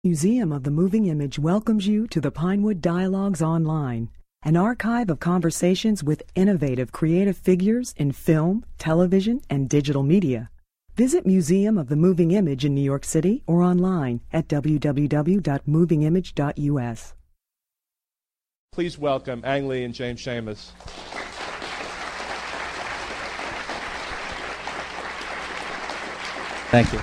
Museum of the Moving Image welcomes you to the Pinewood Dialogues Online, an archive of conversations with innovative creative figures in film, television, and digital media. Visit Museum of the Moving Image in New York City or online at www.movingimage.us. Please welcome Ang Lee and James Schamus. Thank you.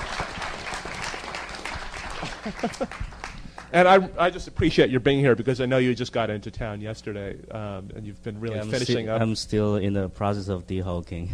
And I just appreciate your being here because I know you just got into town yesterday, and you've been really finishing up. I'm still in the process of de-hulking.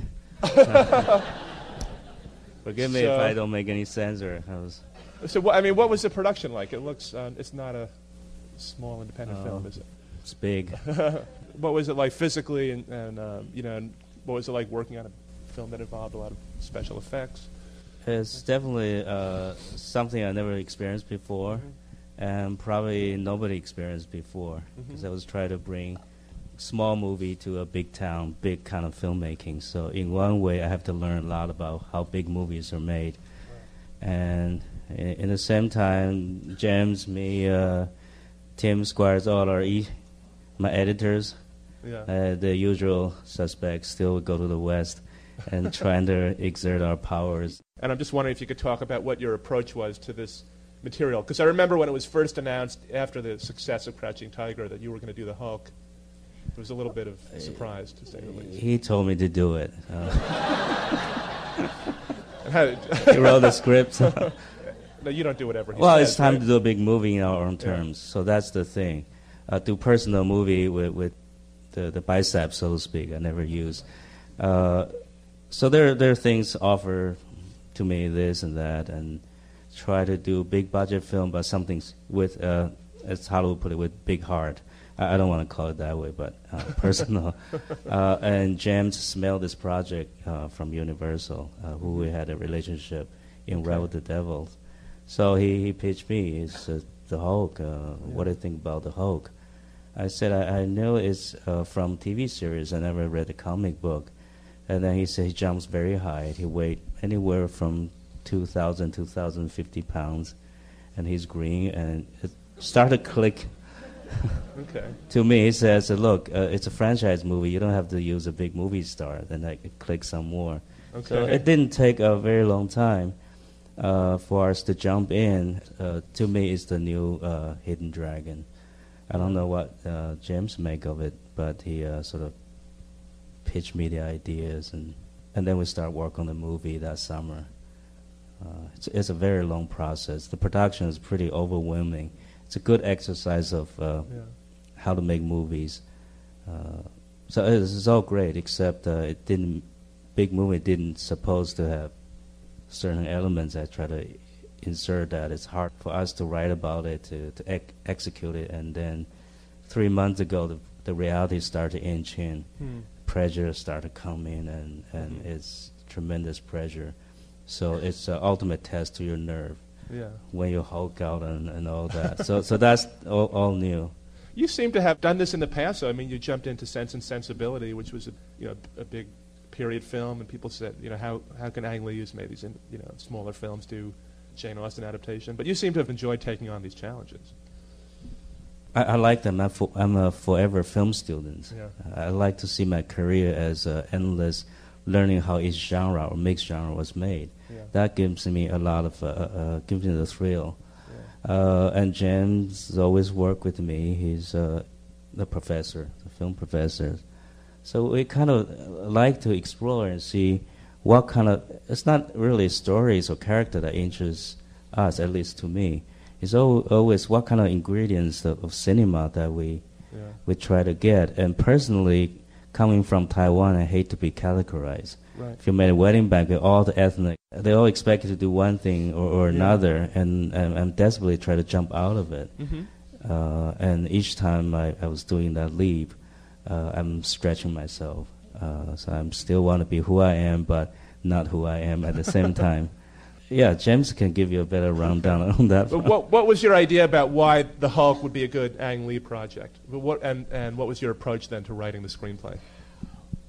Forgive me if I don't make any sense. So, what was the production like? It looks, it's not a small independent film, is it? It's big. What was it like physically, and what was it like working on a film that involved a lot of special effects? It's definitely something I never experienced before, and probably nobody experienced before, because I was trying to bring small movie to a big town, big kind of filmmaking. So in one way, I have to learn a lot about how big movies are made. Right. And in the same time, James, me, Tim Squires, all are my editors. Yeah. The usual suspects still go to the West and trying to exert our powers. And I'm just wondering if you could talk about what your approach was to this material. Because I remember when it was first announced after the success of Crouching Tiger that you were going to do the Hulk. There was a little bit of surprise, to say the least. He told me to do it. He wrote the script. No, you don't do whatever he says. Well, it's time right? to do a big movie in our own terms. Yeah. So that's the thing. Do personal movie with the biceps, so to speak, I never use. So there are things offer to me this and that, and try to do big budget film, but something with, as Hollywood put it, with big heart. I don't want to call it that way, but personal. And James smelled this project from Universal, who we had a relationship in Rebel the Devil. So he pitched me, it's the Hulk. What do you think about the Hulk? I said, I know it's from TV series. I never read the comic book. And then he said he jumps very high. He weighs anywhere from 2,000 to 2,050 pounds. And he's green. And it started to click. Okay. To me, he says, look, it's a franchise movie. You don't have to use a big movie star. Then I could click some more. Okay. So it didn't take a very long time for us to jump in. To me, it's the new Hidden Dragon. I don't know what James make of it, but he sort of pitched me the ideas, and then we start work on the movie that summer. It's a very long process. The production is pretty overwhelming. It's a good exercise of how to make movies. So it's all great, except big movie didn't supposed to have certain elements. I try to insert that. It's hard for us to write about it, to execute it, and then 3 months ago the reality started to inch in. Pressure started to come in, and it's tremendous pressure. So it's an ultimate test to your nerve when you Hulk out and all that. so that's all new. You seem to have done this in the past. So, I mean, you jumped into Sense and Sensibility, which was a big period film, and people said, how can Ang Lee use maybe these smaller films do Jane Austen adaptation? But you seem to have enjoyed taking on these challenges. I like them. I'm a forever film student. Yeah. I like to see my career as endless learning how each genre or mixed genre was made. Yeah. That gives me a lot of gives me the thrill. Yeah. And James always worked with me. He's the professor, the film professor. So we kind of like to explore and see what kind of. It's not really stories or character that interests us, at least to me. It's always what kind of ingredients of cinema that we try to get. And personally, coming from Taiwan, I hate to be categorized. Right. If you made a wedding banquet, all the ethnic, they all expect you to do one thing or another, and I'm desperately trying to jump out of it. And each time I was doing that leap, I'm stretching myself. So I still want to be who I am, but not who I am at the same time. Yeah, James can give you a better rundown on that. But what was your idea about why the Hulk would be a good Ang Lee project? And what was your approach then to writing the screenplay?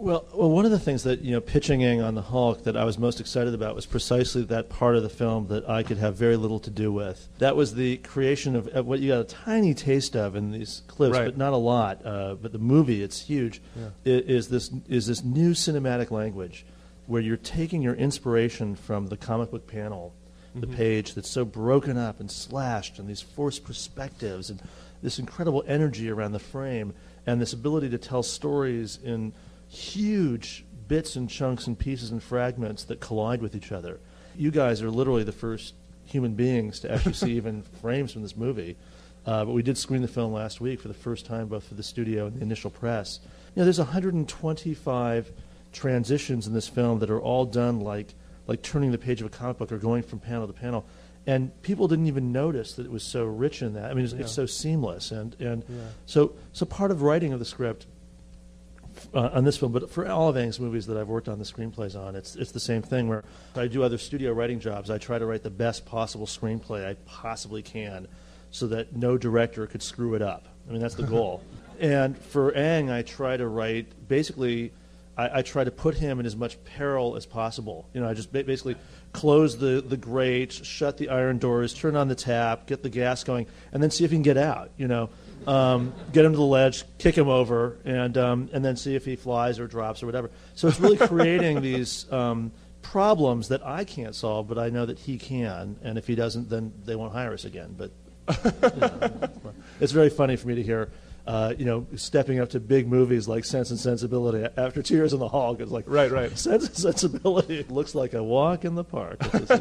Well, one of the things that, pitching Aang on the Hulk that I was most excited about was precisely that part of the film that I could have very little to do with. That was the creation of what you got a tiny taste of in these clips, right. but not a lot. But the movie, it's huge, is this new cinematic language where you're taking your inspiration from the comic book panel, the page that's so broken up and slashed, and these forced perspectives, and this incredible energy around the frame, and this ability to tell stories in huge bits and chunks and pieces and fragments that collide with each other. You guys are literally the first human beings to actually see even frames from this movie. But we did screen the film last week for the first time, both for the studio and the initial press. There's 125 transitions in this film that are all done like turning the page of a comic book or going from panel to panel. And people didn't even notice that it was so rich in that. I mean, it's so seamless. So part of writing of the script on this film, but for all of Aang's movies that I've worked on the screenplays on, it's the same thing where I do other studio writing jobs. I try to write the best possible screenplay I possibly can so that no director could screw it up. I mean, that's the goal. And for Aang, I try to write, basically, I try to put him in as much peril as possible. I just basically close the grate, shut the iron doors, turn on the tap, get the gas going, and then see if he can get out, get him to the ledge, kick him over, and then see if he flies or drops or whatever. So it's really creating these problems that I can't solve, but I know that he can, and if he doesn't, then they won't hire us again. But it's very funny for me to hear, stepping up to big movies like Sense and Sensibility after 2 years in the Hulk. It's like, right. Sense and Sensibility looks like a walk in the park.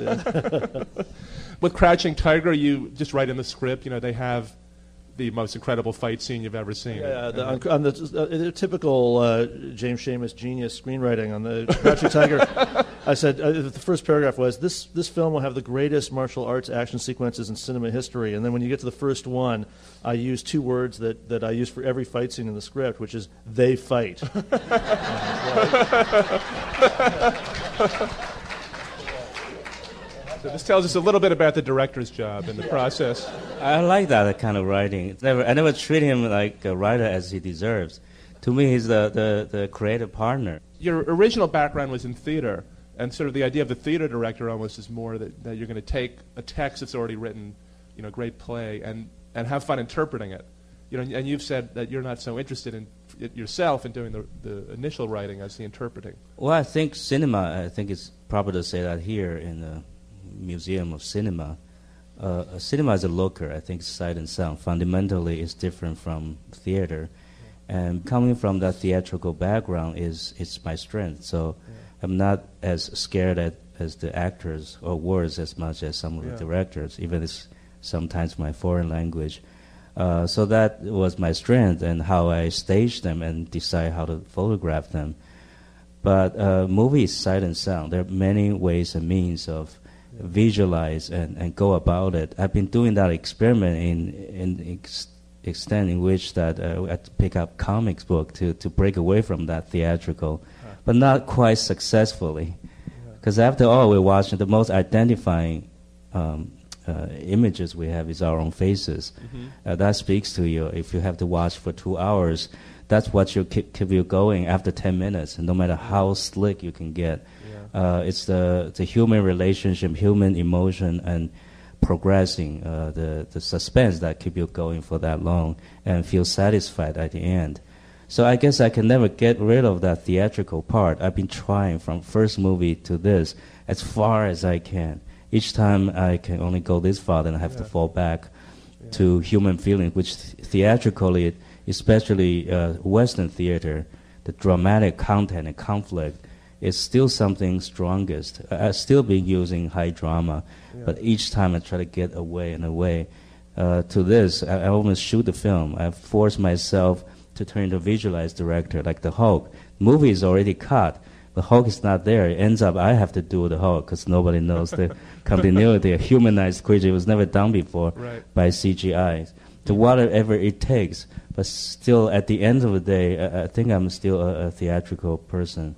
With Crouching Tiger, you just write in the script, they have the most incredible fight scene you've ever seen. Yeah, on the typical James Schamus genius screenwriting on the Crouching Tiger, I said the first paragraph was this film will have the greatest martial arts action sequences in cinema history. And then when you get to the first one, I use two words that I use for every fight scene in the script, which is they fight. So this tells us a little bit about the director's job and the process. I like that kind of writing. I never treat him like a writer as he deserves. To me, he's the creative partner. Your original background was in theater, and sort of the idea of the theater director almost is more that you're going to take a text that's already written, great play, and have fun interpreting it. And you've said that you're not so interested in it yourself in doing the initial writing as the interpreting. Well, I think it's proper to say that here in the Museum of Cinema. Cinema is a looker. I think sight and sound fundamentally is different from theater. And coming from that theatrical background it's my strength. So I'm not as scared as the actors or words as much as some of the directors, even if sometimes my foreign language. So that was my strength and how I stage them and decide how to photograph them. But movie is sight and sound. There are many ways and means of visualize and go about it. I've been doing that experiment in extent in which that I had to pick up comics book to break away from that theatrical, but not quite successfully. Because after all, we're watching the most identifying images we have is our own faces. That speaks to you. If you have to watch for 2 hours, that's what you keep you going after 10 minutes, and no matter how slick you can get. It's the human relationship, human emotion, and progressing, the suspense that keep you going for that long and feel satisfied at the end. So I guess I can never get rid of that theatrical part. I've been trying from first movie to this as far as I can. Each time I can only go this far, then I have to fall back to human feeling, which theatrically, especially Western theater, the dramatic content and conflict is still something strongest. I've still been using high drama, but each time I try to get away and away to this, I almost shoot the film. I force myself to turn into a visualized director, like the Hulk. The movie is already cut. The Hulk is not there. It ends up I have to do the Hulk because nobody knows the continuity. A humanized creature it was never done before by CGI. To whatever it takes. But still, at the end of the day, I think I'm still a theatrical person.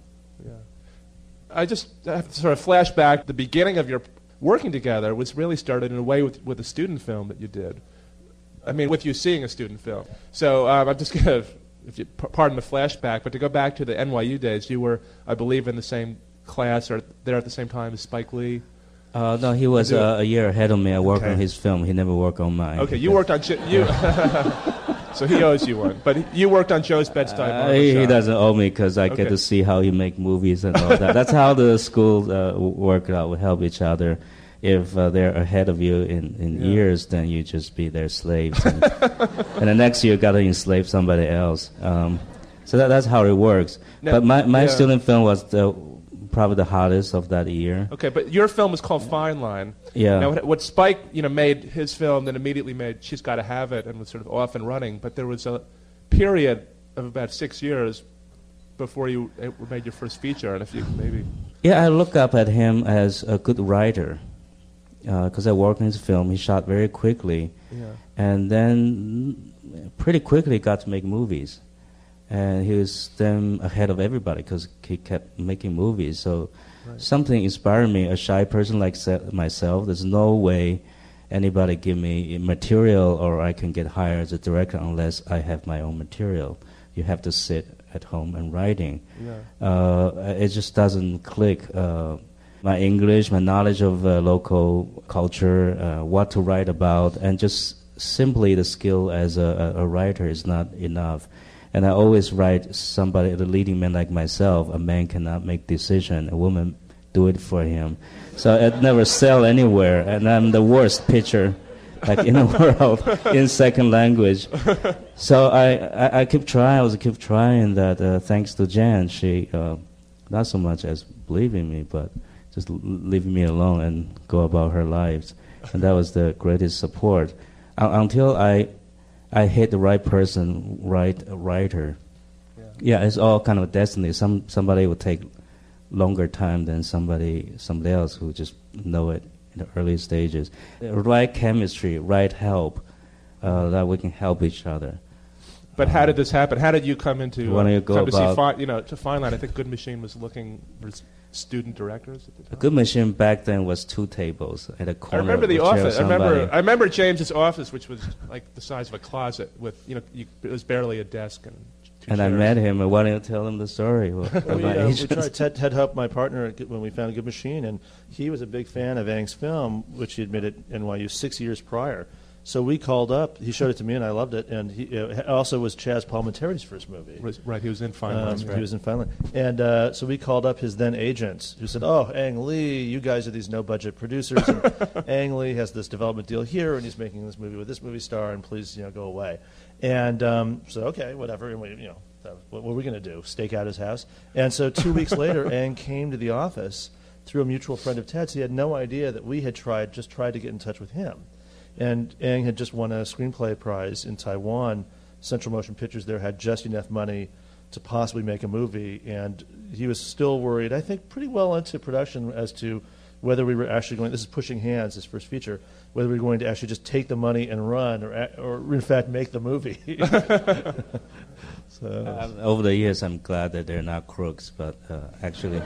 I just have to sort of flash back. The beginning of your working together was really started in a way with a student film that you did. I mean, with you seeing a student film. So I'm just going to if you pardon the flashback, but to go back to the NYU days, you were, I believe, in the same class or there at the same time as Spike Lee. No, he was a year ahead of me. I worked on his film. He never worked on mine. Okay, you worked on you. So he owes you one. But you worked on Joe's Bed-Stuy Barbershop. He doesn't owe me because I get to see how he make movies and all that. That's how the schools work out. We help each other. If they're ahead of you in years, then you just be their slaves. And the next year, you got to enslave somebody else. So that's how it works. Now, but my student film was probably the hottest of that year. Okay, but your film was called Fine Line. Yeah. Now, what Spike, made his film, then immediately made She's Gotta Have It, and was sort of off and running. But there was a period of about 6 years before you made your first feature, and if you maybe. Yeah, I look up at him as a good writer, because I worked on his film. He shot very quickly, and then pretty quickly got to make movies. And he was then ahead of everybody because he kept making movies. So something inspired me, a shy person like myself. There's no way anybody give me material or I can get hired as a director unless I have my own material. You have to sit at home and writing. It just doesn't click. My English, my knowledge of local culture, what to write about, and just simply the skill as a writer is not enough. And I always write somebody, a leading man like myself. A man cannot make decision. A woman do it for him. So it never sell anywhere. And I'm the worst pitcher in the world in second language. So I keep trying. I was keep trying that. Thanks to Jan, she not so much as believing me, but just leaving me alone and go about her lives. And that was the greatest support until I hit the right person, right writer. Yeah, it's all kind of destiny. Somebody will take longer time than somebody else who just know it in the early stages. Right chemistry, right help, that we can help each other. But how did this happen? How did you come into to Fine Line? I think Good Machine was looking for student directors at the time. Good Machine back then was 2 tables at a corner. I remember the office. I remember James's office, which was like the size of a closet with it was barely a desk and 2 chairs. I met him. And why don't you tell him the story? We tried. Ted Hupp, my partner, when we found Good Machine, and he was a big fan of Ang's film, which he had made at NYU 6 years prior. So we called up. He showed it to me, and I loved it. And he also was Chaz Palminteri's first movie. Right, he was in Fine Line. He was in Fine Line. And so we called up his then agents, who said, "Oh, Ang Lee, you guys are these no-budget producers. And Ang Lee has this development deal here, and he's making this movie with this movie star, and please, go away." And so, okay, whatever. And we, what were we going to do? Stake out his house? And so 2 weeks later, Ang came to the office through a mutual friend of Ted's. He had no idea that we had tried to get in touch with him. And Ang had just won a screenplay prize in Taiwan. Central Motion Pictures there had just enough money to possibly make a movie, and he was still worried, I think pretty well into production, as to whether we were actually going, this is Pushing Hands, his first feature, whether we were going to actually just take the money and run, or in fact make the movie. So, over the years, I'm glad that they're not crooks, but actually...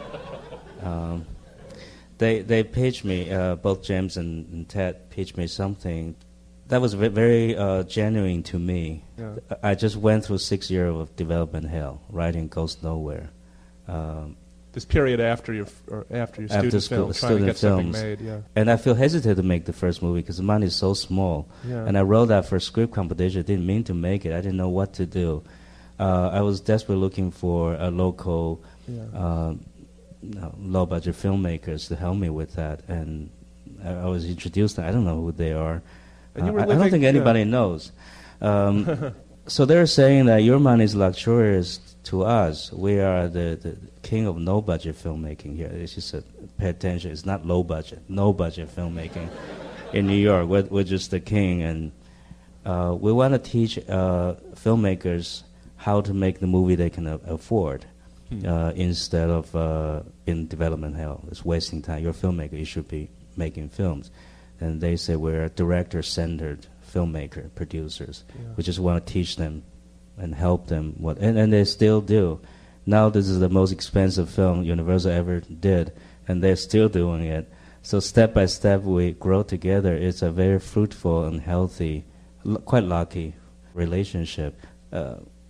They pitched me, both James and Ted pitched me something that was very genuine to me. Yeah. I just went through 6 years of development hell. Writing goes nowhere. This period after your student film, trying to get something made. Yeah. And I feel hesitant to make the first movie because the money is so small. Yeah. And I wrote that for a script competition. I didn't mean to make it. I didn't know what to do. I was desperately looking for a local... low-budget filmmakers to help me with that, and I was introduced. I don't know who they are. I don't think anybody knows. So they're saying that your money is luxurious to us. We are the king of no-budget filmmaking here. It's just pay attention. It's not low-budget, no-budget filmmaking in New York. We're just the king, and we want to teach filmmakers how to make the movie they can afford. Instead of in development hell. It's wasting time. You're a filmmaker. You should be making films. And they say we're a director-centered filmmaker, producers. Yeah. We just want to teach them and help them. And they still do. Now this is the most expensive film Universal ever did, and they're still doing it. So step by step we grow together. It's a very fruitful and healthy, quite lucky relationship.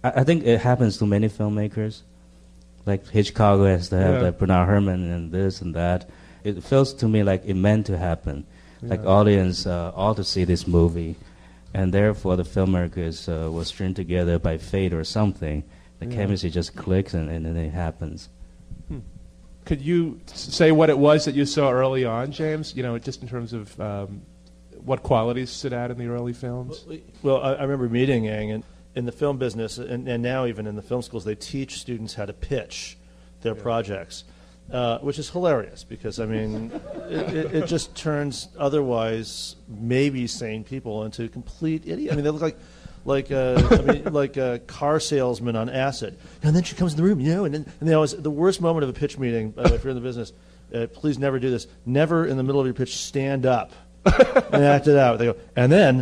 I think it happens to many filmmakers. Like Hitchcock has to have like Bernard Herrmann and this and that. It feels to me like it meant to happen. Like audience ought to see this movie, and therefore the filmmakers were stringed together by fate or something. The chemistry just clicks and then it happens. Could you say what it was that you saw early on, James? Just in terms of what qualities stood out in the early films? Well, I remember meeting Ang, and in the film business, and now even in the film schools, they teach students how to pitch their projects. Which is hilarious because, I mean, it just turns otherwise maybe sane people into complete idiots. I mean, they look like a car salesman on acid. And then she comes in the room, and they always, the worst moment of a pitch meeting, if you're in the business, please never do this. Never in the middle of your pitch stand up and act it out. They go, and then,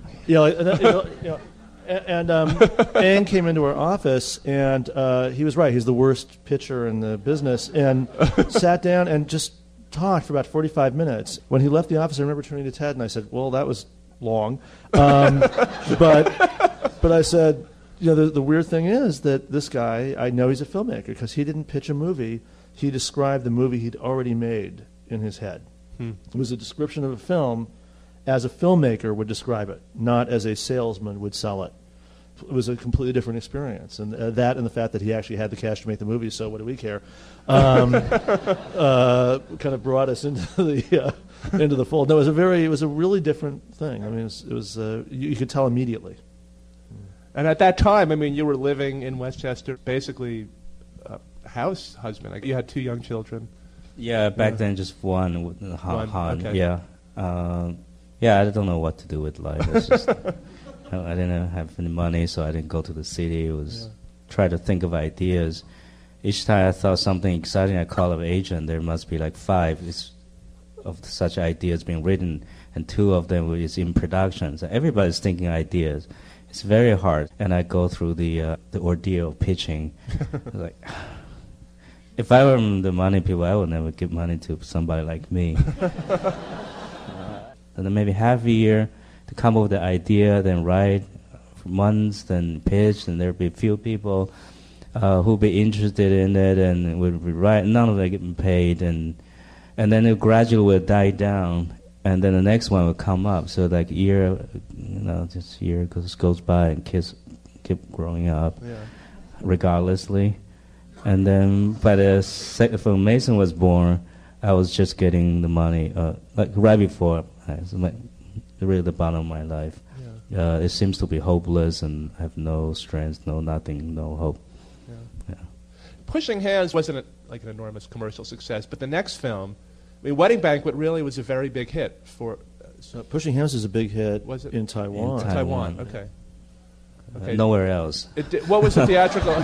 And Ang came into our office, and he was right. He's the worst pitcher in the business, and sat down and just talked for about 45 minutes. When he left the office, I remember turning to Ted, and I said, well, that was long. But I said, the weird thing is that this guy, I know he's a filmmaker, because he didn't pitch a movie. He described the movie he'd already made in his head. It was a description of a film as a filmmaker would describe it, not as a salesman would sell it. It was a completely different experience, and that and the fact that he actually had the cash to make the movie, so what do we care, kind of brought us into the fold. No, it was a really different thing. I mean, it was you could tell immediately. And at that time, I mean, you were living in Westchester, basically a house husband. You had 2 young children. Yeah, back then just one with Han. Okay. Yeah. I don't know what to do with life. It's just, I didn't have any money, so I didn't go to the city. It was try to think of ideas. Each time I thought something exciting, I called an agent. There must be like 5 of such ideas being written, and 2 of them is in production. So everybody's thinking ideas. It's very hard, and I go through the ordeal of pitching. Like, if I were the money people, I would never give money to somebody like me. And then maybe half a year to come up with the idea, then write for months, then pitch, and there'll be a few people who'll be interested in it, and we'll write. None of them getting paid, and then it gradually will die down, and then the next one will come up. So like year goes by, and kids keep growing up, regardlessly. And then by when Mason was born, I was just getting the money, like right before. It's like really the bottom of my life. It seems to be hopeless, and I have no strength, no nothing, no hope. Pushing Hands wasn't like an enormous commercial success, but the next film, I mean, Wedding Banquet really was a very big hit for. Pushing Hands is a big hit was it? in Taiwan. In Taiwan. Okay. Nowhere else. What was the theatrical?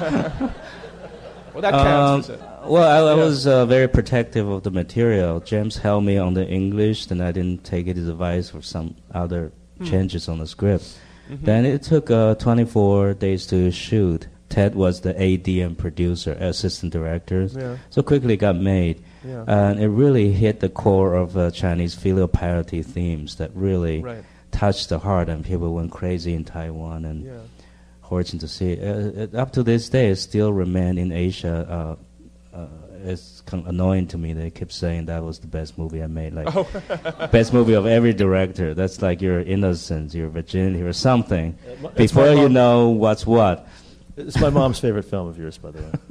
Well, that counts, does it? Well, I was very protective of the material. James held me on the English, then I didn't take his advice for some other changes on the script. Then it took 24 days to shoot. Ted was the AD and producer, assistant director. So quickly it got made. And it really hit the core of Chinese filial piety themes that really touched the heart, and people went crazy in Taiwan. And fortunate to see it. Up to this day, it still remains in Asia. It's kind of annoying to me. They keep saying that was the best movie I made. Like, best movie of every director. That's like your innocence, your virginity, or something. Before you know what's what. It's my mom's favorite film of yours, by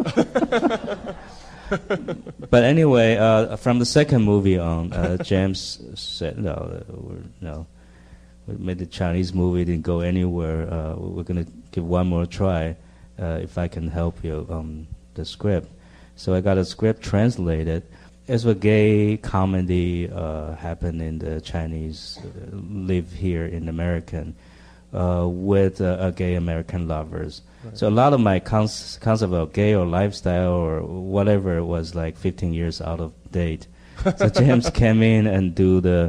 the way. But anyway, from the second movie on, James said, no. We made the Chinese movie, didn't go anywhere. We're going to give one more try if I can help you on the script. So I got a script translated. It's a gay comedy happened in the Chinese, live here in American, with gay American lovers. So a lot of my concept of gay or lifestyle or whatever was like 15 years out of date. So James came in and do the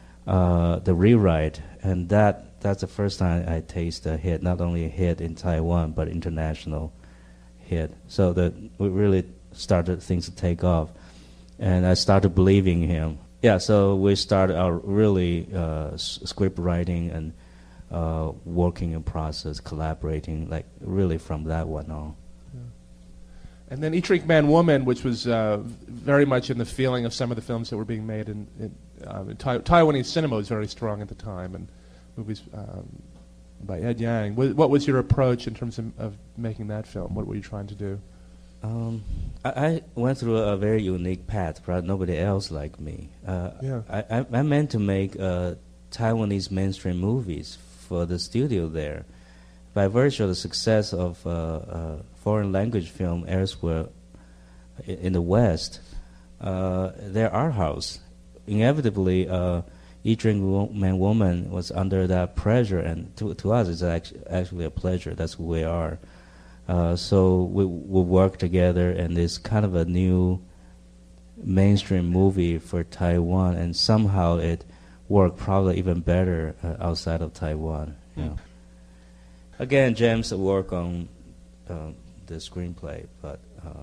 rewrite, and that's the first time I taste a hit, not only a hit in Taiwan, but international hit. So that we really started things to take off, and I started believing him. Yeah, so we started our really script writing and working in process, collaborating, like really from that one on. And then Eat, Drink, Man, Woman, which was very much in the feeling of some of the films that were being made in Taiwanese cinema was very strong at the time, and movies by Ed Yang. What was your approach in terms of making that film? What were you trying to do? I went through a very unique path, but nobody else like me. I meant to make Taiwanese mainstream movies for the studio there. By virtue of the success of foreign language film elsewhere in the West, their art house, inevitably, Eat, Drink, Man, Woman was under that pressure, and to us it's actually a pleasure. That's who we are. So we work together, and it's kind of a new mainstream movie for Taiwan, and somehow it worked probably even better outside of Taiwan. You know. Again, James worked on the screenplay, but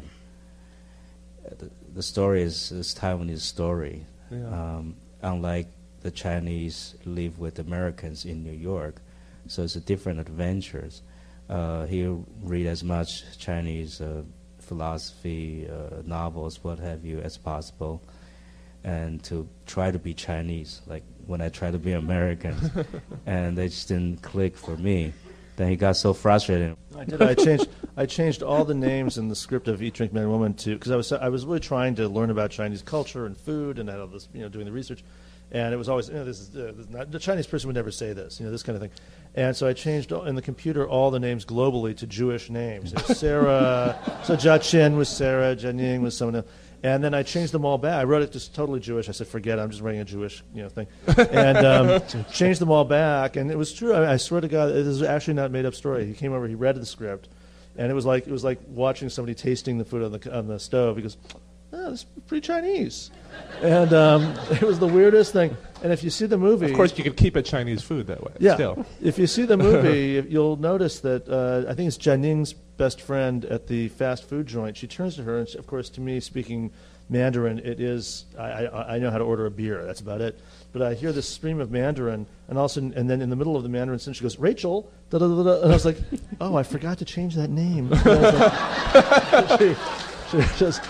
the story is Taiwanese story. Yeah. Unlike the Chinese live with Americans in New York, so it's a different adventures. He'll read as much Chinese philosophy, novels, what have you, as possible, and to try to be Chinese, like when I try to be American, and they just didn't click for me. Then he got so frustrated. I did. I changed all the names in the script of Eat, Drink, Man, Woman because I was really trying to learn about Chinese culture and food and all this, doing the research, and it was always, this is not, the Chinese person would never say this, this kind of thing, and so I changed in the computer all the names globally to Jewish names. Sarah, so Jia Chen was Sarah, Jianying was someone else. And then I changed them all back. I wrote it just totally Jewish. I said, forget it. I'm just writing a Jewish thing. And changed them all back. And it was true. I swear to God, it is actually not a made-up story. He came over, he read the script, and it was like watching somebody tasting the food on the stove. He goes, oh, this is pretty Chinese. And it was the weirdest thing. And if you see the movie... Of course, you could keep it Chinese food that way. Yeah. Still. If you see the movie, you'll notice that I think it's Jianning's best friend at the fast food joint. She turns to her, and of course, to me, speaking Mandarin, it is, I know how to order a beer. That's about it. But I hear this stream of Mandarin, and all of a sudden, and then in the middle of the Mandarin sentence, she goes, Rachel, da-da-da-da. And I was like, oh, I forgot to change that name. She just,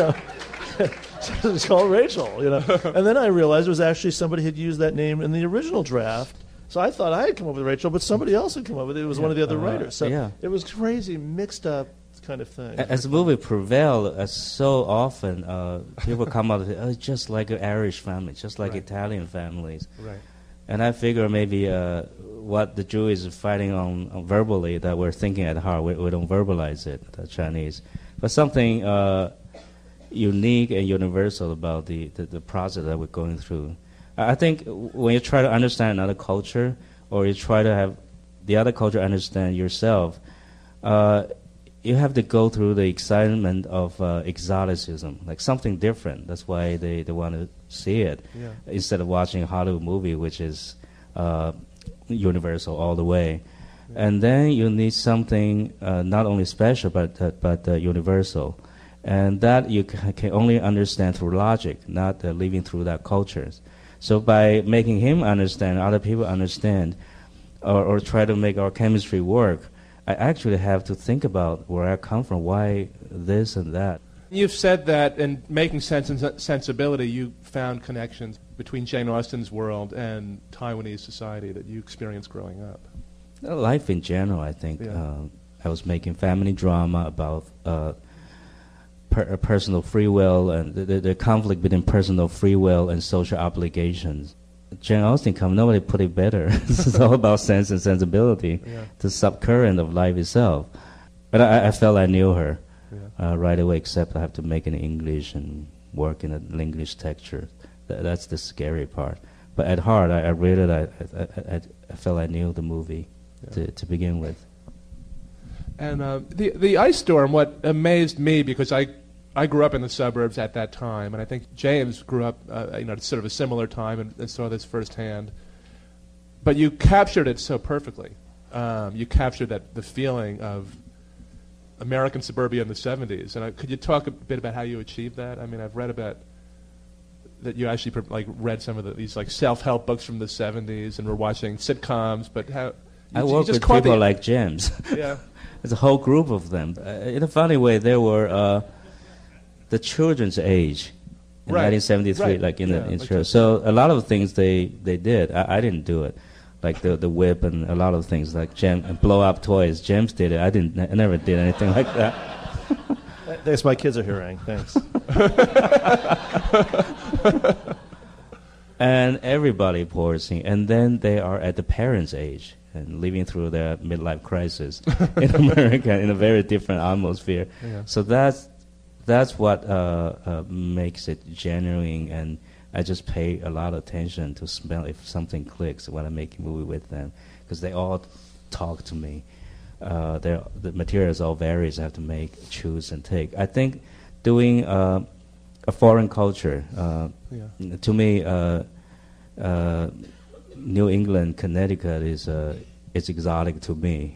it's called Rachel, And then I realized it was actually somebody had used that name in the original draft. So I thought I had come up with Rachel, but somebody else had come up with it. It was one of the other writers. So it was crazy, mixed up kind of thing. As the movie prevailed, so often people come up with it's just like an Irish family, just like Italian families. Right. And I figure maybe what the Jews are fighting on verbally that we're thinking at heart, we don't verbalize it, the Chinese. But something unique and universal about the process that we're going through. I think when you try to understand another culture, or you try to have the other culture understand yourself, you have to go through the excitement of exoticism, like something different. That's why they want to see it instead of watching a Hollywood movie, which is universal all the way. And then you need something not only special but universal, and that you can only understand through logic, not living through that cultures. So by making him understand, other people understand, or try to make our chemistry work, I actually have to think about where I come from, why this and that. You've said that in Making Sense and Sensibility, you found connections between Jane Austen's world and Taiwanese society that you experienced growing up. Life in general, I think. I was making family drama about personal free will and the conflict between personal free will and social obligations. Jane Austen nobody put it better. It's all about sense and sensibility, the subcurrent of life itself. But I felt I knew her right away, except I have to make it in English and work in a English texture. That's the scary part. But at heart, I read it, I felt I knew the movie to begin with. And the ice storm, what amazed me, because I grew up in the suburbs at that time, and I think James grew up at sort of a similar time and saw this firsthand. But you captured it so perfectly. You captured the feeling of American suburbia in the 70s. And could you talk a bit about how you achieved that? I mean, I've read about that you actually like read some of these like self-help books from the 70s and were watching sitcoms, but how I work with people like James. Yeah. There's a whole group of them. In a funny way, they were the children's age in 1973, like in the intro. Like so a lot of things they did, I didn't do it. Like the whip and a lot of things like blow up toys. James did it. I never did anything like that. Thanks, my kids are here, Ang. Thanks. And everybody pours in, and then they are at the parents' age and living through their midlife crisis in America in a very different atmosphere. Yeah. So that's what makes it genuine, and I just pay a lot of attention to smell if something clicks when I make a movie with them, because they all talk to me. The materials all varies. I have to choose and take. I think doing a foreign culture, to me, New England, Connecticut is exotic to me,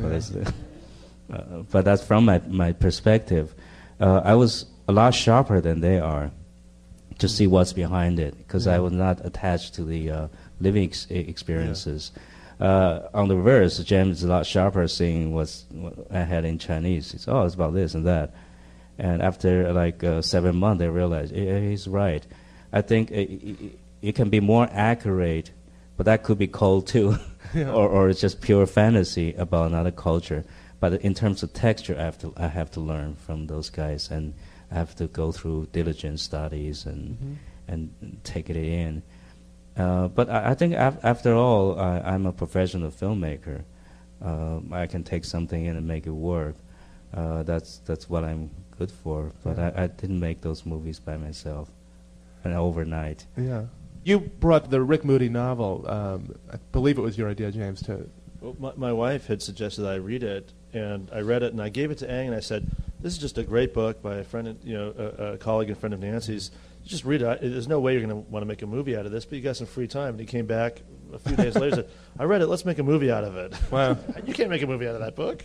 but that's from my perspective. I was a lot sharper than they are to see what's behind it, because I was not attached to the living experiences. On the reverse, James is a lot sharper seeing what I had in Chinese. It's about this and that. And after 7 months, I realized he's right. I think it can be more accurate, but that could be cold too, or it's just pure fantasy about another culture. But in terms of texture, I have to learn from those guys, and I have to go through diligent studies and take it in. But I think after all, I'm a professional filmmaker. I can take something in and make it work. That's what I'm good for. But I didn't make those movies by myself, and overnight. Yeah. You brought the Rick Moody novel. I believe it was your idea, James. Well, my wife had suggested that I read it, and I read it, and I gave it to Ang, and I said, "This is just a great book by a friend, a colleague and friend of Nancy's. Just read it. There's no way you're going to want to make a movie out of this, but you got some free time." And he came back a few days later and said, "I read it. Let's make a movie out of it." Wow. You can't make a movie out of that book.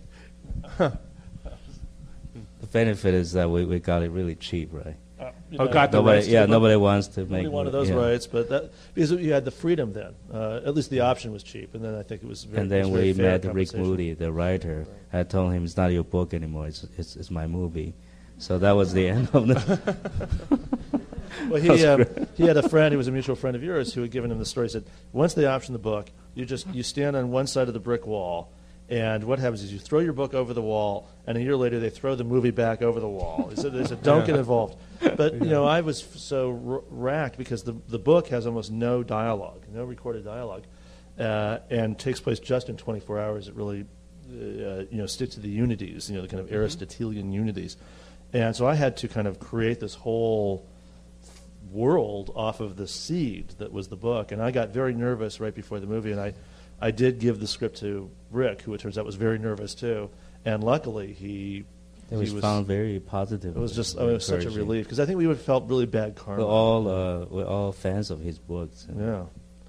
The benefit is that we got it really cheap, right? Got the rights. Nobody wants to make. Nobody wanted those rights, but because you had the freedom then. At least the option was cheap, and then I think it was very. And then we met Rick conversation. Moody, the writer. Right. I told him it's not your book anymore; it's my movie. So that was the end of the. Well, he had a friend who was a mutual friend of yours who had given him the story. He said, once they option the book, you stand on one side of the brick wall, and what happens is you throw your book over the wall, and a year later they throw the movie back over the wall. They said don't get involved. But I was so racked because the book has almost no dialogue, no recorded dialogue, and takes place just in 24 hours. It really sticks to the unities, the kind of Aristotelian unities. And so I had to kind of create this whole world off of the seed that was the book. And I got very nervous right before the movie, and I did give the script to Rick, who it turns out was very nervous too. And luckily he was found very positive. It was just it was such a relief, because I think we would have felt really bad karma. We're all fans of his books. Yeah.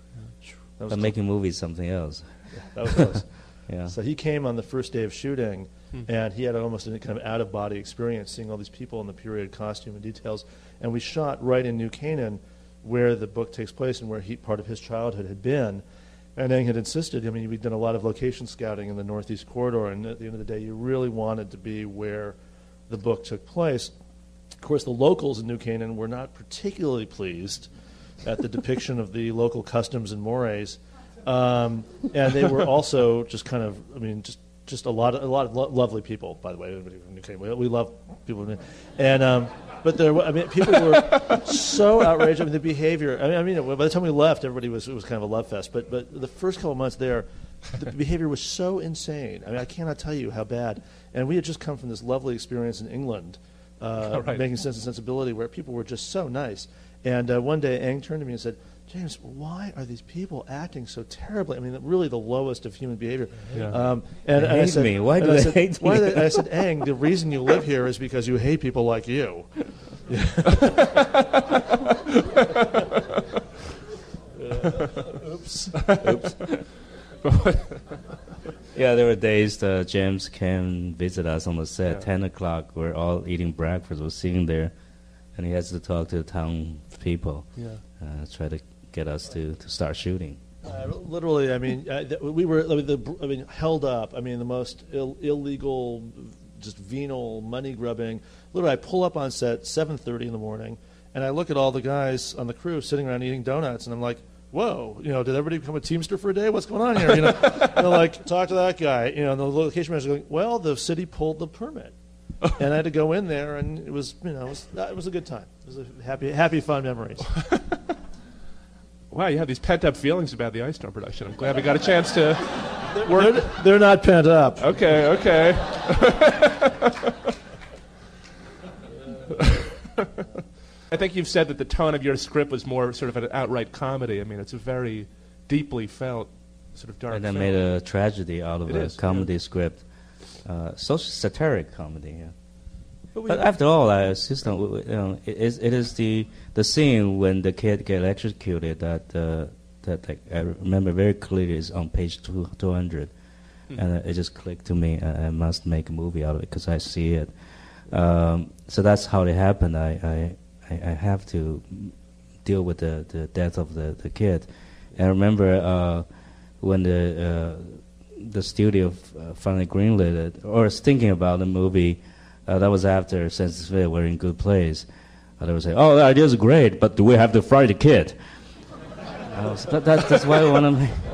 But making movies is something else. Yeah, that was close. Yeah. So he came on the first day of shooting, and he had almost a kind of out-of-body experience seeing all these people in the period costume and details. And we shot right in New Canaan, where the book takes place and where part of his childhood had been. And Ang had insisted, we'd done a lot of location scouting in the Northeast Corridor, and at the end of the day, you really wanted to be where the book took place. Of course, the locals in New Canaan were not particularly pleased at the depiction of the local customs and mores. And they were also just kind of, just a lot of lovely people, by the way. Everybody from New Canaan, we love people. And but people were so outraged. The behavior. By the time we left, it was kind of a love fest. But the first couple of months there, the behavior was so insane. I cannot tell you how bad. And we had just come from this lovely experience in England, making Sense and Sensibility, where people were just so nice. And one day, Ang turned to me and said, "James, why are these people acting so terribly? Really the lowest of human behavior." Yeah. And I said, me. Why do they hate me? I said, "Ang, the reason you live here is because you hate people like you." Oops. Yeah, there were days James came visit us on the set. 10 o'clock, we're all eating breakfast. We're sitting there, and he has to talk to the town approached people, try to get us to start shooting. Literally, I mean, we were held up. I mean, the most illegal, just venal, money grubbing. Literally, I pull up on set 7:30 in the morning, and I look at all the guys on the crew sitting around eating donuts, and I'm like, whoa, did everybody become a Teamster for a day? What's going on here? And like, talk to that guy. And the location manager going, well, the city pulled the permit. And I had to go in there, and it was a good time. It was a happy, fun memories. Wow, you have these pent-up feelings about the Ice Storm production. I'm glad we got a chance to work. They're not pent up. Okay. I think you've said that the tone of your script was more sort of an outright comedy. I mean, it's a very deeply felt sort of dark and I film. made a tragedy out of a comedy script. Social satiric comedy, yeah. But after all, I insist on, it is the scene when the kid get electrocuted that I remember very clearly is on page 200, and it just clicked to me. I must make a movie out of it because I see it. So that's how it happened. I have to deal with the death of the kid. And I remember when the studio finally greenlit it, or was thinking about the movie. That was after Census Fair. We're in good place. They would say, "Oh, the idea is great, but do we have to fry the kid?" That's why we want to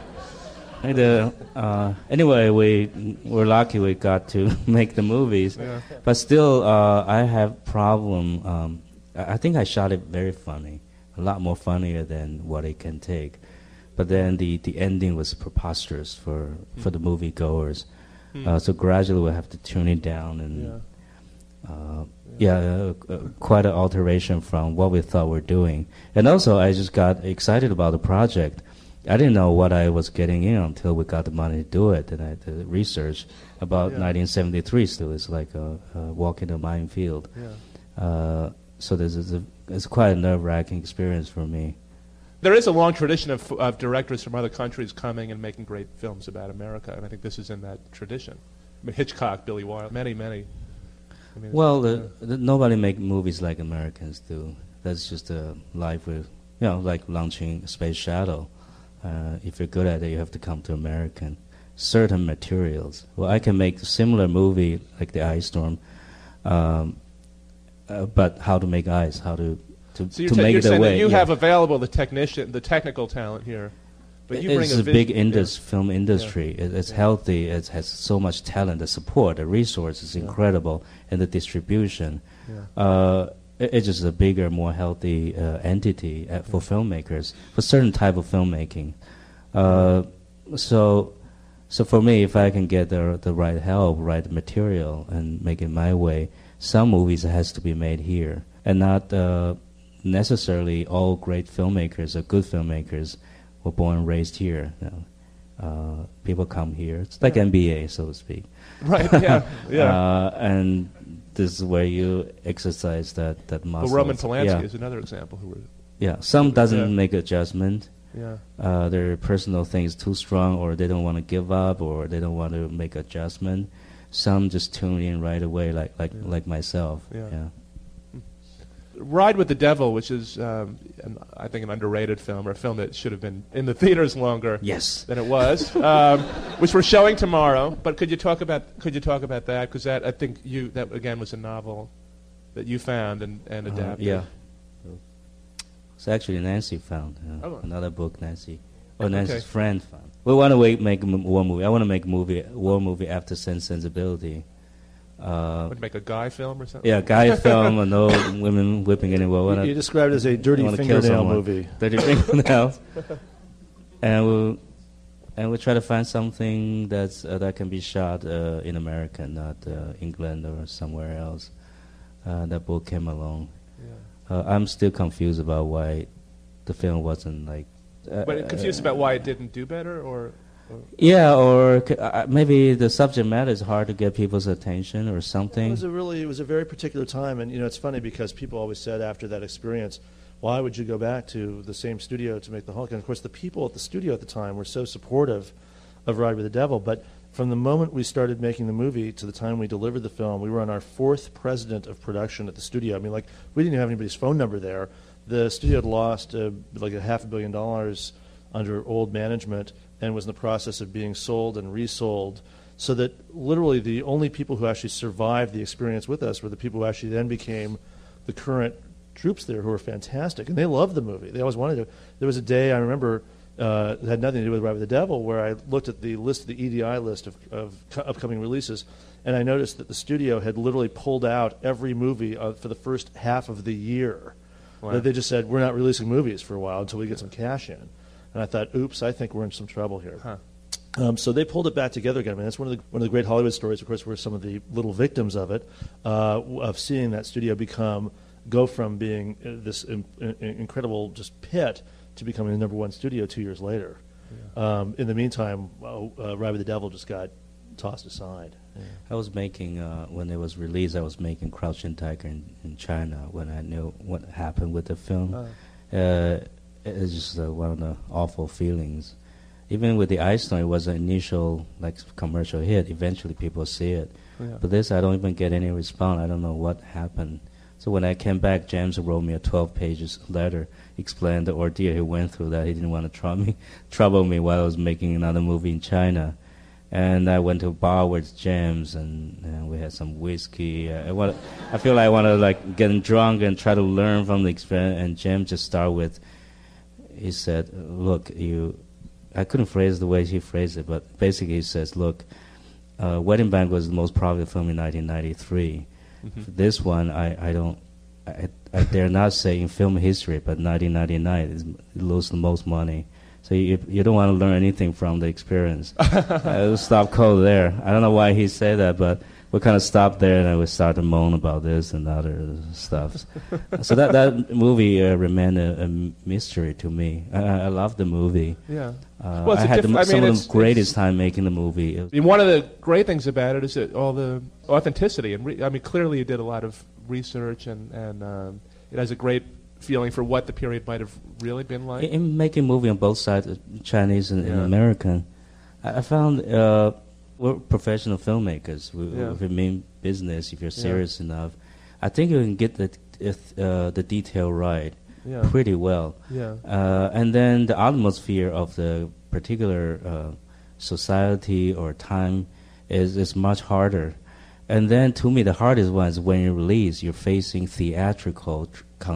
make anyway, we're lucky we got to make the movies. Yeah. But still, I have problem. I think I shot it very funny, a lot more funnier than what it can take. But then the ending was preposterous for the movie goers. So gradually we have to tune it down and. Quite an alteration from what we thought we're doing. And also, I just got excited about the project. I didn't know what I was getting in until we got the money to do it. And I had to research about 1973 still. It's like a walk in a minefield. Yeah. So it's quite a nerve-wracking experience for me. There is a long tradition of directors from other countries coming and making great films about America, and I think this is in that tradition. I mean, Hitchcock, Billy Wilder, many. I mean, nobody make movies like Americans do. That's just a life with, like launching a space shuttle. If you're good at it, you have to come to American. Certain materials. Well, I can make a similar movie like The Ice Storm, but how to make ice, how to make it away. You have available the technical talent here. But you bring it's a big film industry. Yeah. It's healthy. It has so much talent. The support, the resources is incredible, and the distribution. Yeah. It's just a bigger, more healthy entity for filmmakers, for certain type of filmmaking. So for me, if I can get the right help, right material, and make it my way, some movies has to be made here, and not necessarily all great filmmakers or good filmmakers were born and raised here. People come here. It's like NBA, so to speak. Right. Yeah. And this is where you exercise that muscle. Well, Roman Polanski is another example. Some doesn't make adjustment. Yeah. Their personal thing is too strong, or they don't want to give up, or they don't want to make adjustment. Some just tune in right away, like myself. Yeah. Ride with the Devil, which is, I think, an underrated film, or a film that should have been in the theaters longer than it was, which we're showing tomorrow. But could you talk about that? Because I think that again was a novel that you found and adapted. Yeah, it's actually Nancy found another book. Nancy's friend found. We want to make a war movie. I want to make a war movie after Sense Sensibility. Would make a guy film or something? Yeah, guy film and no women whipping anyone. You described it as a dirty fingernail movie. Dirty fingernails. And we'll try to find something that can be shot in America, not England or somewhere else. That book came along. Yeah. I'm still confused about why the film wasn't like... but confused about why it didn't do better, or maybe the subject matter is hard to get people's attention or something. It was a very particular time, and it's funny because people always said after that experience, why would you go back to the same studio to make the Hulk? And of course, the people at the studio at the time were so supportive of Ride with the Devil. But from the moment we started making the movie to the time we delivered the film, we were on our 4th president of production at the studio. I mean, we didn't have anybody's phone number there. the studio had lost like $500 million under old management and was in the process of being sold and resold, so that literally the only people who actually survived the experience with us were the people who actually then became the current troops there, who were fantastic. And they loved the movie. They always wanted to. There was a day, I remember, it had nothing to do with Ride with the Devil, where I looked at the list, the EDI list of upcoming releases, and I noticed that the studio had literally pulled out every movie for the first half of the year. Wow. They just said, we're not releasing movies for a while until we get some cash in. And I thought, oops, I think we're in some trouble here. Huh. So they pulled it back together again. I mean, that's one of the great Hollywood stories. Of course, we're some of the little victims of it, of seeing that studio go from being this incredible just pit to becoming the #1 studio 2 years later. Yeah. In the meantime, Ride with the Devil just got tossed aside. Yeah. I was making, when it was released, I was making Crouching Tiger in China when I knew what happened with the film. It's just one of the awful feelings. Even with the Ice Storm, it was an initial commercial hit. Eventually people see it. Yeah. But this, I don't even get any response. I don't know what happened. So when I came back, James wrote me a 12-page letter, explained the ordeal he went through, that he didn't want to trouble me while I was making another movie in China. And I went to a bar with James, and we had some whiskey. I feel like I want to get drunk and try to learn from the experience. And James just started with, he said, look, I couldn't phrase the way he phrased it, but basically he says, look, Wedding Band was the most popular film in 1993. Mm-hmm. This one, I dare not say in film history, but 1999 it lost the most money. So you don't want to learn anything from the experience. Stop cold there. I don't know why he said that, but we kind of stopped there and we started to moan about this and other stuff. So that movie remained a mystery to me. I love the movie. Yeah. Well, I had some of the greatest time making the movie. I mean, one of the great things about it is that all the authenticity. And clearly you did a lot of research, and it has a great feeling for what the period might have really been like. In making a movie on both sides, Chinese and American, I found we're professional filmmakers. We mean business. If you're serious enough, I think you can get the detail right pretty well. Yeah. And then the atmosphere of the particular society or time is much harder. And then to me, the hardest one is when you release, you're facing theatrical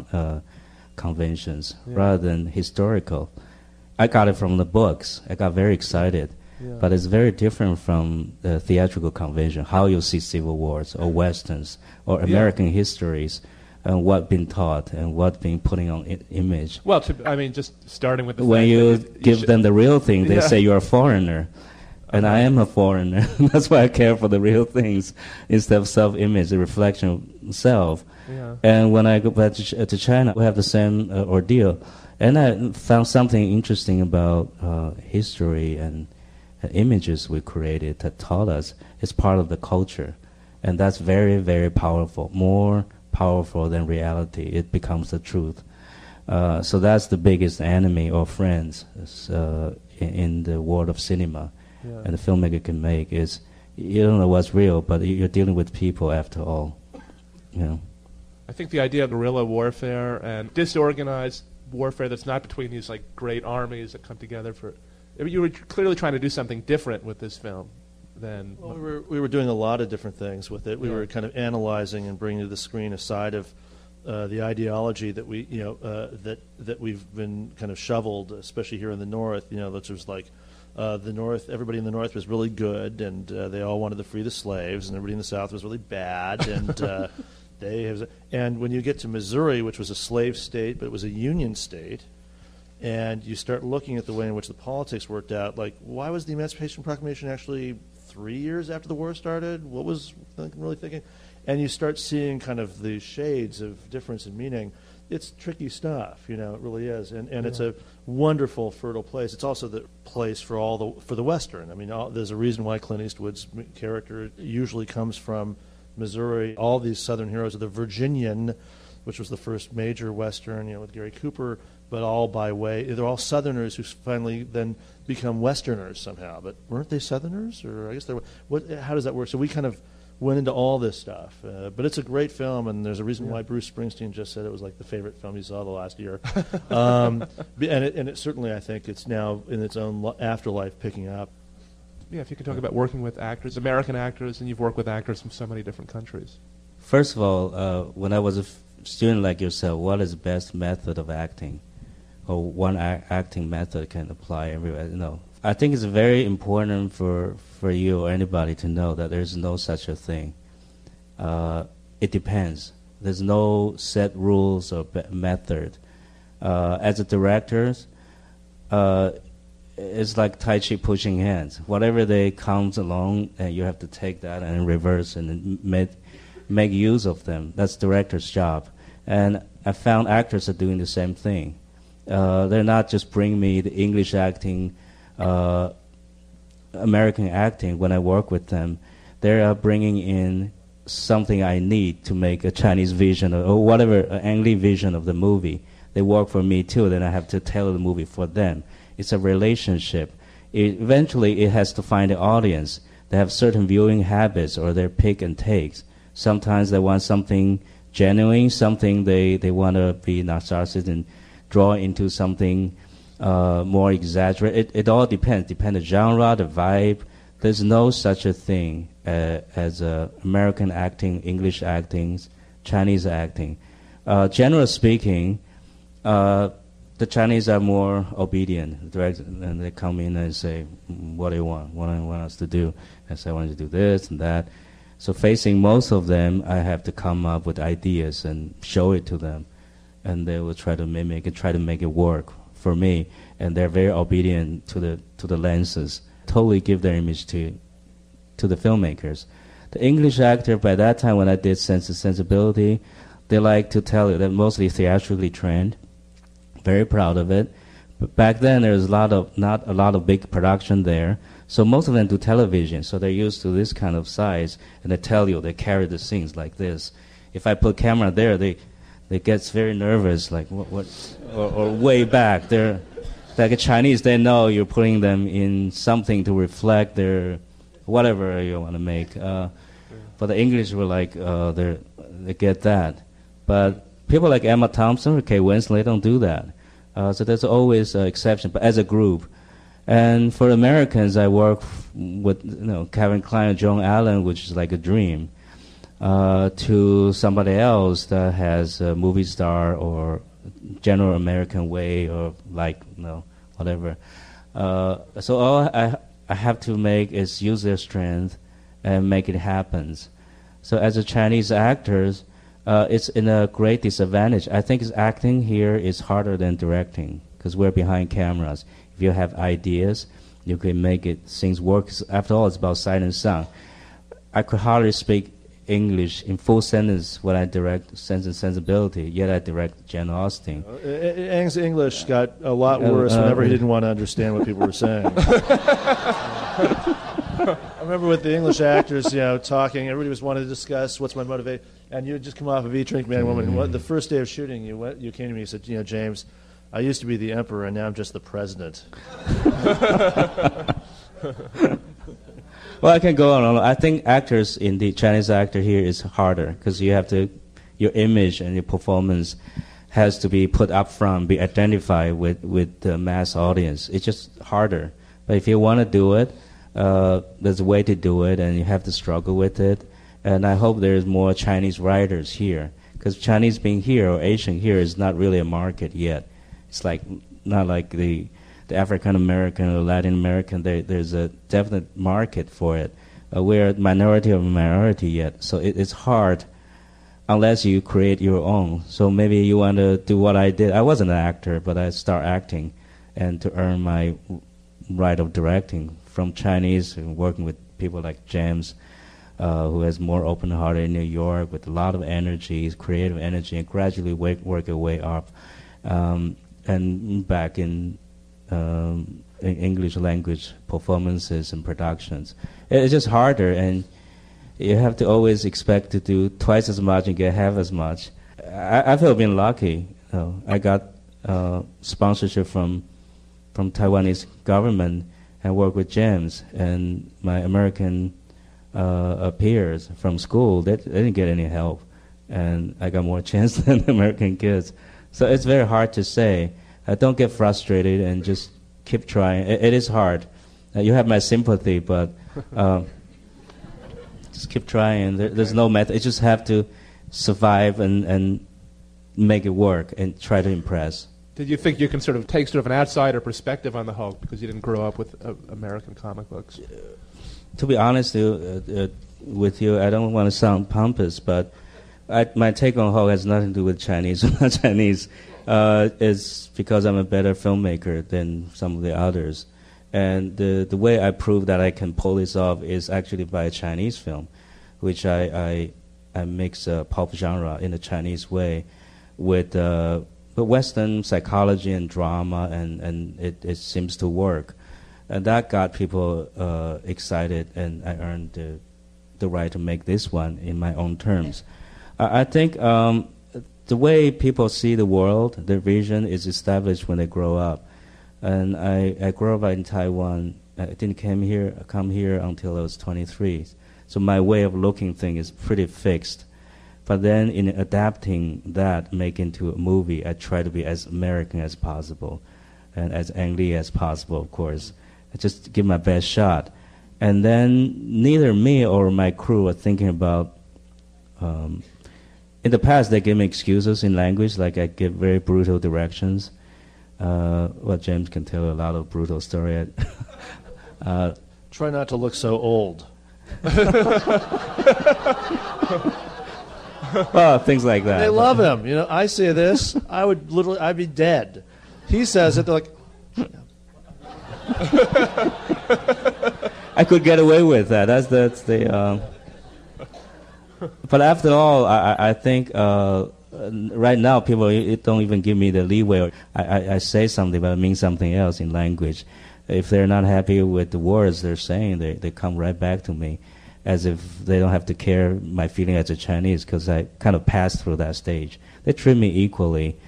conventions rather than historical. I got it from the books. I got very excited. Yeah. But it's very different from the theatrical convention, how you see Civil Wars or Westerns or American histories and what been taught and what being putting on image. Well, just starting with the when fact you that give them the real thing, they say you're a foreigner. And I am a foreigner. That's why I care for the real things instead of self-image, the reflection of self. Yeah. And when I go back to China, we have the same ordeal. And I found something interesting about history and images we created that taught us it's part of the culture. And that's very, very powerful, more powerful than reality. It becomes the truth. So that's the biggest enemy or friends in the world of cinema. Yeah. And the filmmaker can make is you don't know what's real, but you're dealing with people after all. I think the idea of guerrilla warfare and disorganized warfare that's not between these great armies that come together for. You were clearly trying to do something different with this film than. Well, we were doing a lot of different things with it. We were kind of analyzing and bringing to the screen a side of the ideology that we that we've been kind of shoveled, especially here in the North. Which was the North, everybody in the North was really good, and they all wanted to free the slaves, and everybody in the South was really bad, and and when you get to Missouri, which was a slave state, but it was a Union state, and you start looking at the way in which the politics worked out, why was the Emancipation Proclamation actually 3 years after the war started? What was really thinking? And you start seeing kind of the shades of difference in meaning. It's tricky stuff, it really is, and it's a wonderful, fertile place. It's also the place for the Western. I mean, there's a reason why Clint Eastwood's character usually comes from Missouri. All these Southern heroes are the Virginian, which was the first major Western, with Gary Cooper, but all by way, they're all Southerners who finally then become Westerners somehow. But weren't they Southerners, or I guess they were? How does that work? So we kind of went into all this stuff. But it's a great film, and there's a reason why Bruce Springsteen just said it was like the favorite film he saw the last year. And it certainly, I think, it's now in its own afterlife picking up. Yeah, if you can talk about working with actors, American actors, and you've worked with actors from so many different countries. First of all, when I was a student like yourself, what is the best method of acting? Or one acting method can apply everywhere? I think it's very important for you or anybody to know that there's no such a thing. It depends. There's no set rules or method. As a director, it's like Tai Chi pushing hands. Whatever they comes along, and you have to take that and reverse and make use of them. That's director's job. And I found actors are doing the same thing. They're not just bringing me the English acting, American acting when I work with them. They are bringing in something I need to make a Chinese vision or whatever, an English vision of the movie. They work for me too, then I have to tailor the movie for them. It's a relationship. Eventually, it has to find an audience. They have certain viewing habits or their pick and takes. Sometimes they want something genuine, something they want to be narcissistic and draw into something more exaggerated. It all depends. Depends the genre, the vibe. There's no such a thing as American acting, English acting, Chinese acting. Generally speaking, the Chinese are more obedient, direct, and they come in and say, what do you want? What do you want us to do? I say, I want you to do this and that. So facing most of them, I have to come up with ideas and show it to them. And they will try to mimic it, try to make it work for me. And they're very obedient to the lenses, totally give their image to the filmmakers. The English actor, by that time when I did Sense and Sensibility, they like to tell you they're mostly theatrically trained. Very proud of it. But back then there was not a lot of big production there. So most of them do television, so they're used to this kind of size, and they tell you, they carry the scenes like this. If I put camera there, they get very nervous, like or way back. They're like a Chinese, they know you're putting them in something to reflect their whatever you want to make. But the English were like, they get that. But people like Emma Thompson or Kate Winslet don't do that. So there's always an exception, but as a group. And for Americans, I work with Kevin Kline and Joan Allen, which is like a dream, to somebody else that has a movie star or general American way or whatever. So all I have to make is use their strength and make it happen. So as a Chinese actors, it's in a great disadvantage. I think acting here is harder than directing because we're behind cameras. If you have ideas, you can make things work. After all, it's about sight and sound. I could hardly speak English in full sentence when I direct Sense and Sensibility, yet I direct Jane Austen. Ang's English got a lot worse whenever he didn't want to understand what people were saying. I remember with the English actors, talking, everybody was wanting to discuss what's my motivation, and you would just come off of Eat, Drink, Man, Woman. And the first day of shooting, you came to me and said, James, I used to be the emperor, and now I'm just the president. Well, I can go on. I think actors in the Chinese actor here is harder because you have to, your image and your performance has to be put up front, be identified with the mass audience. It's just harder. But if you want to do it, there's a way to do it, and you have to struggle with it. And I hope there's more Chinese writers here because Chinese being here or Asian here is not really a market yet. It's not like the African American or Latin American. There's a definite market for it. We're a minority of a minority yet, so it's hard unless you create your own. So maybe you want to do what I did. I wasn't an actor, but I started acting, and to earn my right of directing from Chinese and working with people like James, who has more open-hearted in New York with a lot of energy, creative energy, and gradually work your way up. And back in English language performances and productions. It's just harder, and you have to always expect to do twice as much and get half as much. I feel been lucky. I got sponsorship from Taiwanese government and work with James, and my American peers from school, they didn't get any help, and I got more chance than American kids. So it's very hard to say. Don't get frustrated and just keep trying. It is hard. You have my sympathy, but just keep trying. There's no method. You just have to survive and make it work and try to impress. Did you think you can sort of take sort of an outsider perspective on the Hulk because you didn't grow up with American comic books? To be honest with you, I don't want to sound pompous, but my take on Hulk has nothing to do with Chinese or not Chinese. It's because I'm a better filmmaker than some of the others. And the way I prove that I can pull this off is actually by a Chinese film, which I mix pulp genre in a Chinese way with Western psychology and drama, and it seems to work. And that got people excited, and I earned the right to make this one in my own terms. I think the way people see the world, their vision is established when they grow up. And I grew up in Taiwan. I didn't come here until I was 23. So my way of looking things is pretty fixed. But then in adapting that, make into a movie, I try to be as American as possible and as Ang Lee as possible, of course. I just give my best shot. And then neither me or my crew are thinking about... in the past, they gave me excuses in language, like I give very brutal directions. Well, James can tell a lot of brutal story. Try not to look so old. Well, things like that. They love him. You know, I say this, I'd be dead. He says it, they're like... I could get away with that. That's the... But after all, I think right now people don't even give me the leeway. I say something, but it means something else in language. If they're not happy with the words they're saying, they come right back to me, as if they don't have to care my feeling as a Chinese, because I kind of passed through that stage. They treat me equally.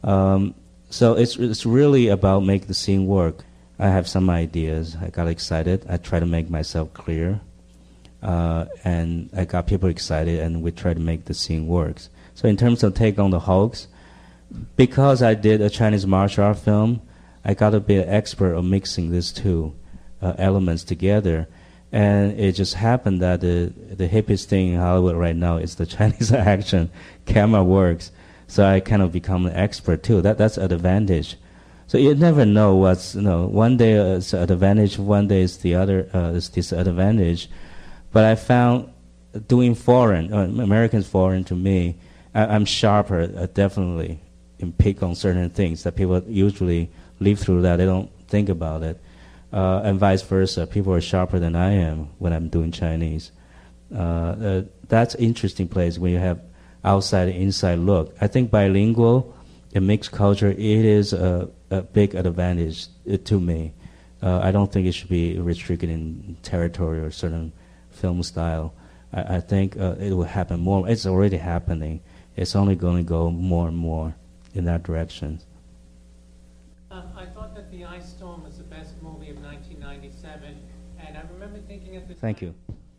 So it's really about making the scene work. I have some ideas. I got excited. I try to make myself clear. And I got people excited, and we try to make the scene work. So in terms of take on the Hulks, because I did a Chinese martial art film, I got to be an expert of mixing these two elements together. And it just happened that the hippest thing in Hollywood right now is the Chinese action camera works. So I kind of become an expert too. That's an advantage. So you never know what's, one day it's an advantage, one day it's the other is disadvantage. But I found doing Americans foreign to me, I'm sharper, definitely, in pick on certain things that people usually live through that. They don't think about it. And vice versa. People are sharper than I am when I'm doing Chinese. That's an interesting place when you have outside and inside look. I think bilingual, a mixed culture, it is a big advantage to me. I don't think it should be restricted in territory or certain film style. I think it will happen more. It's already happening. It's only going to go more and more in that direction. I thought that The Ice Storm was the best movie of 1997, and I remember thinking at the time... Thank you.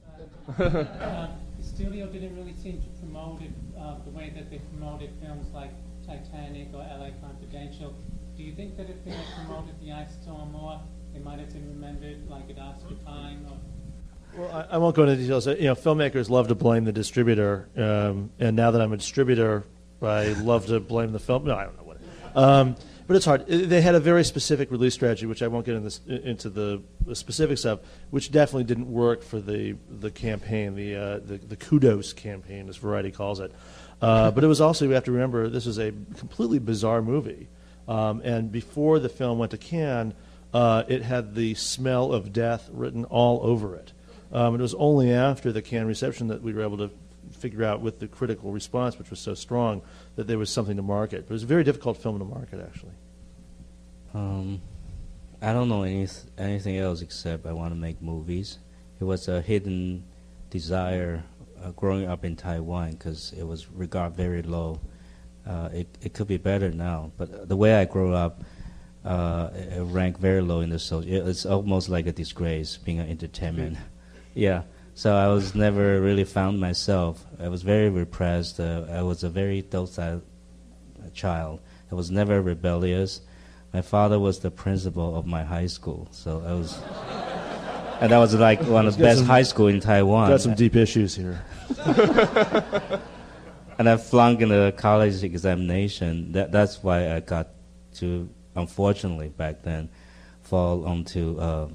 The studio didn't really seem to promote it the way that they promoted films like Titanic or LA Confidential. Do you think that if they had promoted The Ice Storm more, they might have been remembered like at Oscar time? Well, I won't go into details. Filmmakers love to blame the distributor, and now that I'm a distributor, I love to blame the film. No, I don't know what. But it's hard. They had a very specific release strategy, which I won't get into the specifics of, which definitely didn't work for the campaign, the kudos campaign, as Variety calls it. But it was also, you have to remember, this is a completely bizarre movie. And before the film went to Cannes, it had the smell of death written all over it. It was only after the Cannes reception that we were able to figure out, with the critical response, which was so strong, that there was something to market. But it was a very difficult film to market, actually. I don't know anything else except I want to make movies. It was a hidden desire growing up in Taiwan, because it was regarded very low. It could be better now, but the way I grew up, it ranked very low in the social. It's almost like a disgrace being an entertainment. Yeah. So I was never really found myself. I was very repressed. I was a very docile child. I was never rebellious. My father was the principal of my high school, so I was, and that was like one of the best high school in Taiwan. Got some deep issues here. And I flunked in the college examination. That's why I got to, unfortunately back then, fall onto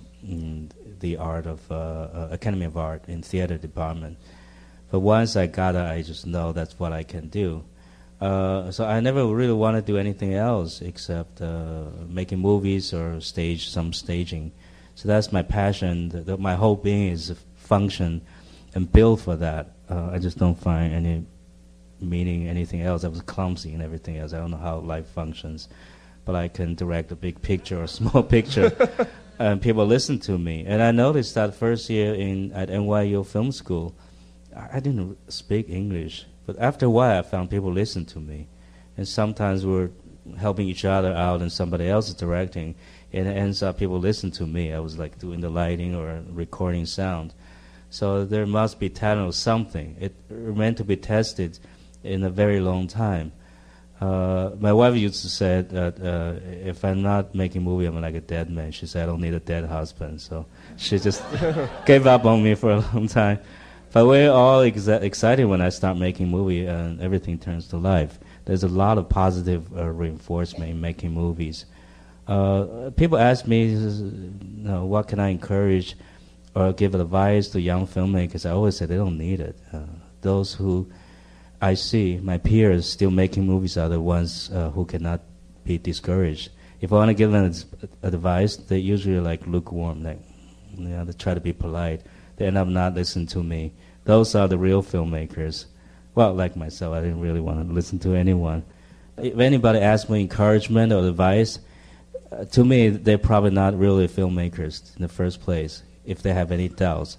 the art of Academy of Art in theater department. But once I got it, I just know that's what I can do. So I never really want to do anything else except making movies or some staging. So that's my passion. My whole being is to function and build for that. I just don't find any meaning anything else. I was clumsy and everything else. I don't know how life functions, but I can direct a big picture or a small picture, and people listen to me. And I noticed that first year at NYU Film School, I didn't speak English. But after a while, I found people listen to me. And sometimes we're helping each other out and somebody else is directing. And it ends up people listen to me. I was like doing the lighting or recording sound. So there must be talent or something. It meant to be tested in a very long time. My wife used to say that if I'm not making a movie, I'm like a dead man. She said, I don't need a dead husband. So she just gave up on me for a long time. But we're all excited when I start making movie and everything turns to life. There's a lot of positive reinforcement in making movies. People ask me, what can I encourage or give advice to young filmmakers? I always say they don't need it. Those who I see, my peers still making movies, are the ones who cannot be discouraged. If I want to give them advice, they usually like lukewarm, they try to be polite. They end up not listening to me. Those are the real filmmakers. Well, like myself, I didn't really want to listen to anyone. If anybody asks me encouragement or advice, to me, they're probably not really filmmakers in the first place, if they have any doubts.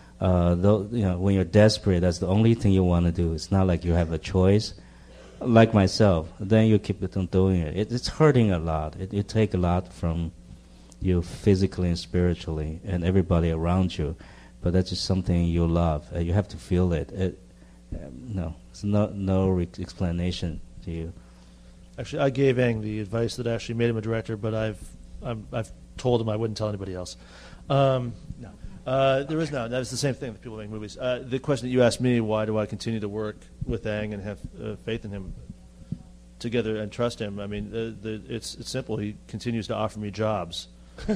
When you're desperate, that's the only thing you want to do. It's not like you have a choice. Like myself, then you keep on doing it. It's hurting a lot. It takes a lot from you physically and spiritually and everybody around you. But that's just something you love. You have to feel it. It's no explanation to you. Actually, I gave Ang the advice that actually made him a director, but I've told him I wouldn't tell anybody else. No. There is no. That was the same thing with people making movies. The question that you asked me, why do I continue to work with Ang and have faith in him together and trust him? I mean, it's simple. He continues to offer me jobs.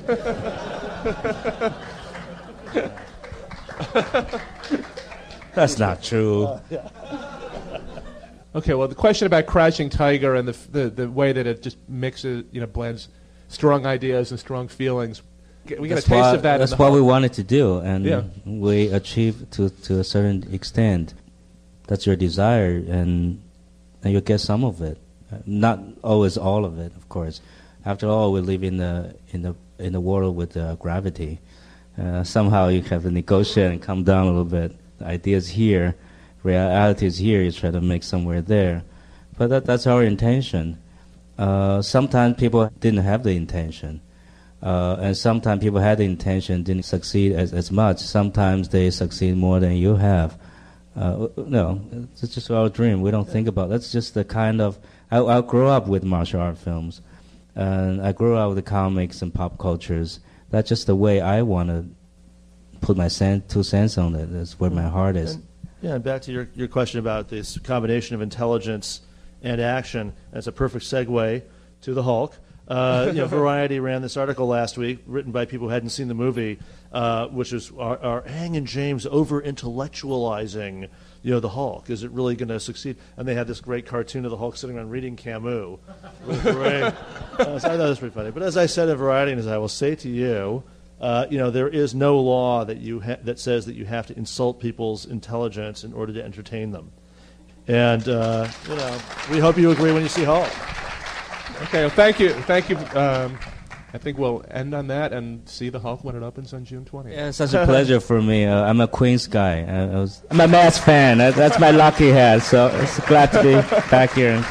That's not true. Okay, well, the question about Crouching Tiger and the way that it just mixes, blends strong ideas and strong feelings. We get a taste of that. That's what we wanted to do, and we achieved to a certain extent. That's your desire, and you get some of it. Not always all of it, of course. After all, we live in the world with gravity. Somehow you have to negotiate and come down a little bit. The idea's here, reality is here. You try to make somewhere there, but that's our intention. Sometimes people didn't have the intention. And sometimes people had the intention, didn't succeed as much. Sometimes they succeed more than you have. No, it's just our dream. We don't think about it. That's just the kind of... I grew up with martial art films. And I grew up with the comics and pop cultures. That's just the way I want to put my 2 cents on it. That's where my heart is. And back to your question about this combination of intelligence and action. That's a perfect segue to the Hulk. Variety ran this article last week, written by people who hadn't seen the movie, which is are Ang and James over-intellectualizing, the Hulk? Is it really going to succeed? And they had this great cartoon of the Hulk sitting around reading Camus. So I thought that was pretty funny. But as I said in Variety, and as I will say to you, there is no law that says that you have to insult people's intelligence in order to entertain them. And we hope you agree when you see Hulk. Okay, well, thank you. I think we'll end on that and see the Hulk when it opens on June 20th. Yeah, it's such a pleasure for me. I'm a Queens guy. I'm a Mets fan. That's my lucky hat. So it's glad to be back here.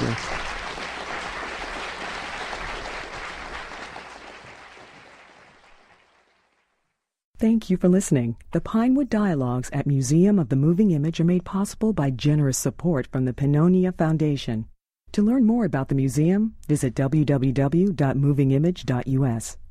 Thank you for listening. The Pinewood Dialogues at Museum of the Moving Image are made possible by generous support from the Pannonia Foundation. To learn more about the museum, visit www.movingimage.us.